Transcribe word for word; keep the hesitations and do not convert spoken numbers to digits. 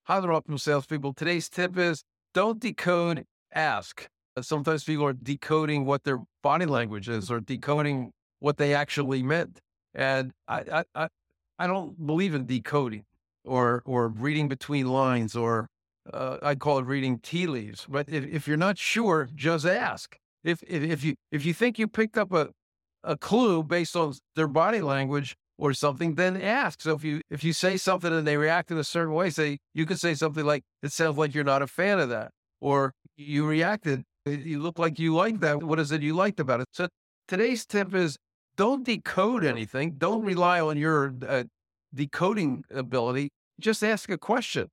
Hi there, welcome salespeople. Today's tip is don't decode, ask. Uh, Sometimes people are decoding what their body language is or decoding what they actually meant. And I, I, I, I don't believe in decoding or or reading between lines or uh, I call it reading tea leaves. But if, if you're not sure, just ask. If, if if you if you think you picked up a a clue based on their body language or something, then ask. So if you if you say something and they react in a certain way, say you could say something like, "It sounds like you're not a fan of that," or "You reacted. You look like you like that. What is it you liked about it?" So today's tip is don't decode anything. Don't rely on your uh, decoding ability. Just ask a question.